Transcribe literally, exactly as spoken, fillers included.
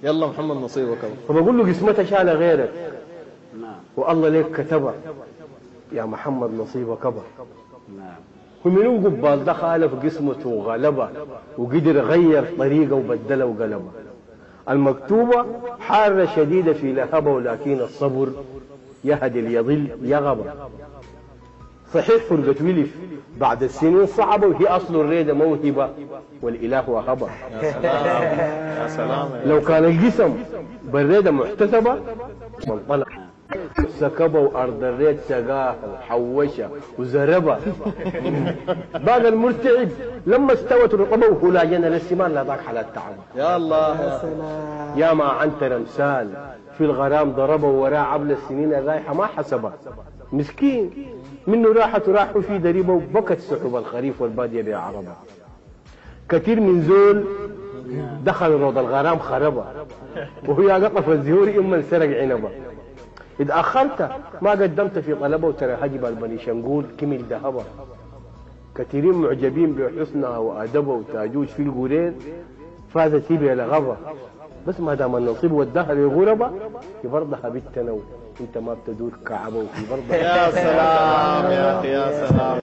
يلا محمد نصيبك. فبقول له قسمتها شال غيرك. نعم. والله ليك كتبها يا محمد نصيبك كبر. نعم. ومن قبال ده خالف قسمته وغلبه وقدر يغير طريقه وبدله وقلبه. المكتوبة حارة شديدة في لهبه ولكن الصبر يهدي اليضل يغبى. صحيح فرقة ولف بعد السنين صعبة وهي أصل الريدة موهبة والإله وهبة. يا سلام يا سلام. لو كان الجسم بالريدة محتسبة منطلق سكبه وأرض الريد سقاها وحوشها وزربها. بعد المرتعب لما استوت رطبه وهلاجنا للسمان لا ضاق على التعب. يا الله يا سلام. يا ما عنتر امثال في الغرام ضربه وراه عبل السنين الرايحة ما حسبها. مسكين منه راحت وراحوا في دريبه وبكت سحب الخريف والبادية بعربة. كثير من زول دخل روض الغرام خربة وهي قطف الزهور إما انسرق عنبه. إذا أخرت ما قدمت في طلبه وترى هجب البني شنقول كمل ذهبه. كثيرين معجبين بحسنها وأدبه وتاجوج في القرير فازت بها لغبة. بس ما دام النصيب والدهر لغربة يبرضها بالتنو انت ما بتدور كعبه وفي برضها. يا سلام يا اخي يا سلام.